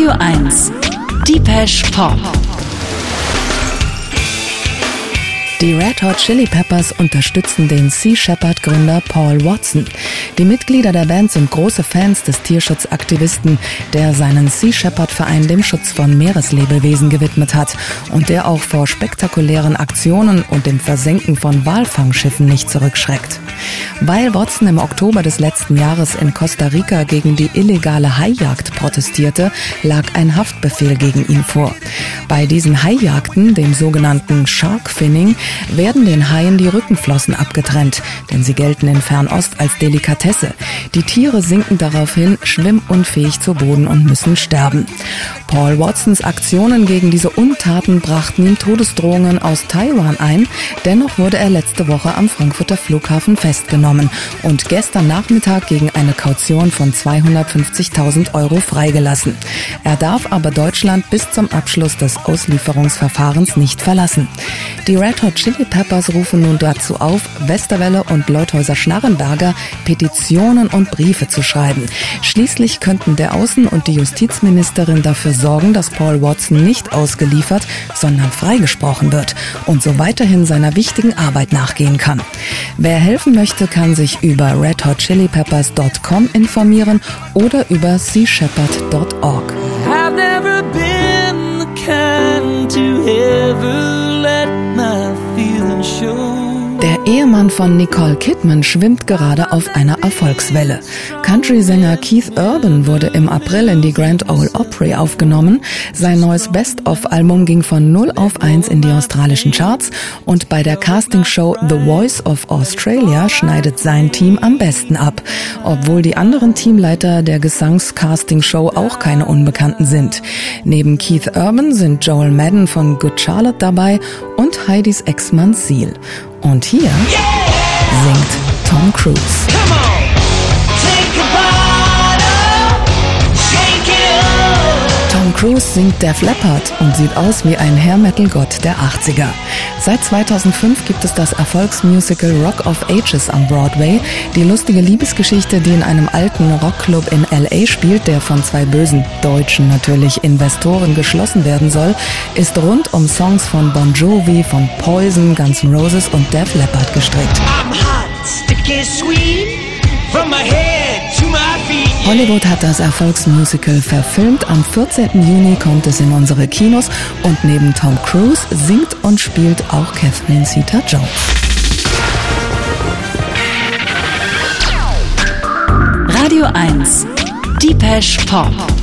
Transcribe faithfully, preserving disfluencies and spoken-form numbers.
Radio eins Depeche Pop. Die Red Hot Chili Peppers unterstützen den Sea Shepherd-Gründer Paul Watson. Die Mitglieder der Band sind große Fans des Tierschutzaktivisten, der seinen Sea Shepherd-Verein dem Schutz von Meereslebewesen gewidmet hat und der auch vor spektakulären Aktionen und dem Versenken von Walfangschiffen nicht zurückschreckt. Weil Watson im Oktober des letzten Jahres in Costa Rica gegen die illegale Haijagd protestierte, lag ein Haftbefehl gegen ihn vor. Bei diesen Haijagden, dem sogenannten Shark Finning, werden den Haien die Rückenflossen abgetrennt, denn sie gelten in Fernost als Delikatesse. Die Tiere sinken daraufhin schwimmunfähig zu Boden und müssen sterben. Paul Watsons Aktionen gegen diese Untaten brachten ihm Todesdrohungen aus Taiwan ein. Dennoch wurde er letzte Woche am Frankfurter Flughafen festgenommen und gestern Nachmittag gegen eine Kaution von zweihundertfünfzigtausend Euro freigelassen. Er darf aber Deutschland bis zum Abschluss des Auslieferungsverfahrens nicht verlassen. Die Red Hot Chili Peppers rufen nun dazu auf, Westerwelle und Leuthäuser-Schnarrenberger Petitionen und Briefe zu schreiben. Schließlich könnten der Außen- und die Justizministerin dafür sorgen, dass Paul Watson nicht ausgeliefert, sondern freigesprochen wird und so weiterhin seiner wichtigen Arbeit nachgehen kann. Wer helfen möchte, kann sich über red hot chili peppers dot com informieren oder über sea shepherd dot org. I've never been the kind to ever let my feelings show. Der Ehemann von Nicole Kidman schwimmt gerade auf einer Erfolgswelle. Country-Sänger Keith Urban wurde im April in die Grand Ole Opry aufgenommen. Sein neues Best-of-Album ging von null auf eins in die australischen Charts und bei der Castingshow The Voice of Australia schneidet sein Team am besten ab, obwohl die anderen Teamleiter der Gesangs-Castingshow auch keine Unbekannten sind. Neben Keith Urban sind Joel Madden von Good Charlotte dabei und Heidis Ex-Mann Seal. Und hier singt Tom Cruise. Tom Cruise singt Def Leppard und sieht aus wie ein Hair-Metal-Gott der achtziger. Seit zweitausendfünf gibt es das Erfolgsmusical Rock of Ages am Broadway. Die lustige Liebesgeschichte, die in einem alten Rockclub in L A spielt, der von zwei bösen, deutschen natürlich, Investoren geschlossen werden soll, ist rund um Songs von Bon Jovi, von Poison, Guns N' Roses und Def Leppard gestrickt. I'm hot, sticky, sweet, from my head to my feet. Hollywood hat das Erfolgsmusical verfilmt. Am vierzehnten Juni kommt es in unsere Kinos und neben Tom Cruise singt und spielt auch Catherine Zeta-Jones. Radio eins Depeche Pop.